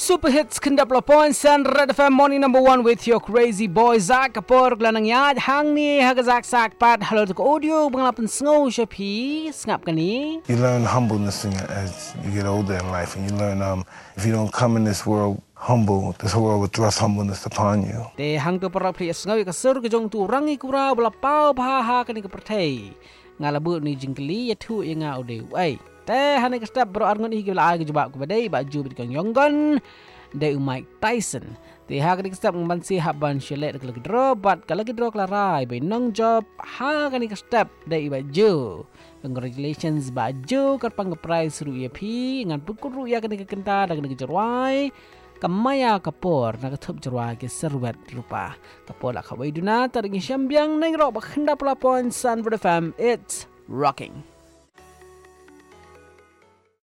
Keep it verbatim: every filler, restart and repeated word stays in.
Super hits kendap lapon San Red F M morning number one with your crazy boy Zak Kapor Gelanang yad hang ni hagazak sak pat halo tuk audio banglapan snow shapi ngap kani. You learn humbleness in your, as you get older in life, and you learn um if you don't come in this world humble, this world will thrust humbleness upon you. Te hang tu para pri sngawi ka sur ke jong tu rangi kura bala pau pha ha kani ka perthei ngalabu ni jingkli ya thu inga ode ai te hane ka step bro arngon hi ke la ke jubak ku badai ba ju bit kang yonggon de Mike Tyson te ha kani ka step ban si haban shelet ke lagi draw bat ka lagi draw klarai be nong job ha kani ka step de ba ju. Congratulations ba ju ka pang prize ru ya phi ngan pukul ru ya kani ka kenta dak ke jorwai Kamaya Kapor nakatup jerwa ke serwet rupa Kapor la kawai duna taringi syambiang neng rok bakenda pelapon San F M. It's rocking.